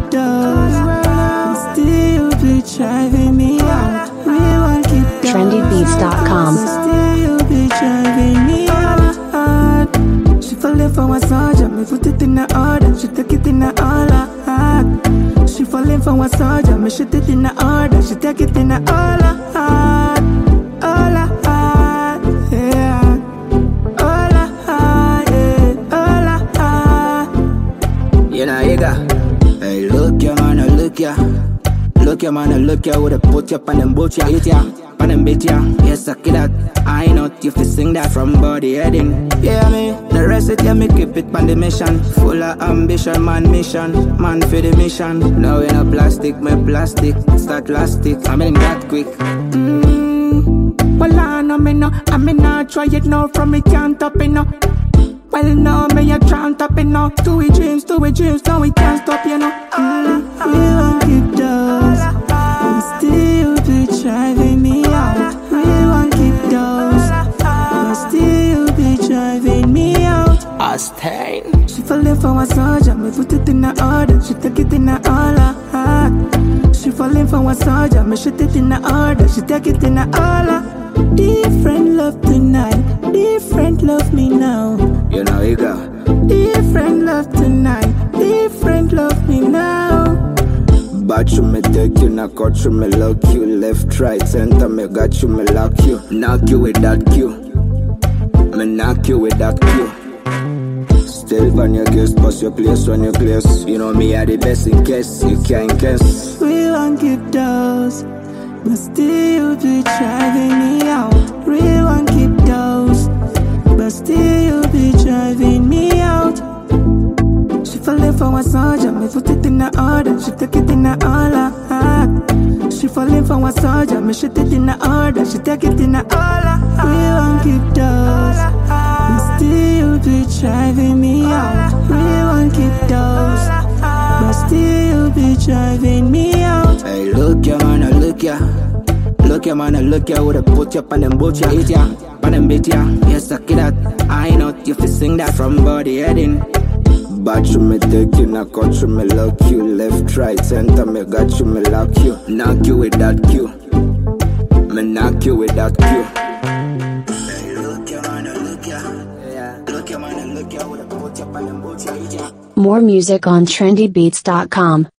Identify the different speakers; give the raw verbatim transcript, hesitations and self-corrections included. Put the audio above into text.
Speaker 1: keep those, but still be driving me out. We won't keep those.
Speaker 2: trendy beats dot com.
Speaker 1: But still be driving me out. She falling for a soldier, me put it in the order. She take it in the order. She falling for a soldier, me shoot it in the order. She take it in the order. All I had, yeah. All I had, yeah. All I had.
Speaker 3: You know, you got. Hey, look ya, man, look ya. Look ya, man, look ya. Woulda put ya on them boat ya. Hit ya, on them beat ya. Yes, I kill that. I know if you sing that from body heading. Yeah, me. The rest it, yeah, me keep it on the mission. Full of ambition, man, mission. Man for the mission. Now in a plastic, me plastic. Start plastic. I mean that quick.
Speaker 1: Mmm. Well, I know me no. I mean, I try it now from me can't stop it no. Well, no, me a trying top it now. Do we dreams, do we dreams, no, we can't stop, you know. Mm, we won't keep those, but still be driving me out. We won't keep those, but still be driving me out.
Speaker 3: I stay.
Speaker 1: She falling for a soldier, me put it in the order. She take it in the order. She falling for a soldier, me shoot it in the order. She take it in the order. Different love tonight, different love me now.
Speaker 3: You know, you got.
Speaker 1: Different love tonight, different love me now.
Speaker 3: But you me take you, knock out you, me lock you. Left, right, center, me got you, me lock you. Knock you with that cue. Me knock you with that cue. Still on your case, bust your place on your place. You know me are the best in case you can't guess.
Speaker 1: We won't keep those, but still be driving me out. We won't keep those, but still be driving me out. She falling for a soldier, me put it in the order. She take it in the order. She falling for a soldier, me shoot it in the order. She take it in the order. We won't keep those, but still be driving me out. We won't keep those, but still be driving me out.
Speaker 3: Hey, look ya, man, look ya. Look ya, man, look ya. Woulda put ya on them boat ya. Hit ya, on them beat ya. Yes, I kill that. I know if you sing that from body heading. But you me take you, knock out you, me lock you. Left, right, center, me got you, me lock you. Knock you with that cue. Me knock you with that cue. Hey, look ya, man, look ya. Yeah. Look ya, man, look ya. Woulda put ya on them boat ya. Hit ya.
Speaker 2: More music on trendy beats dot com.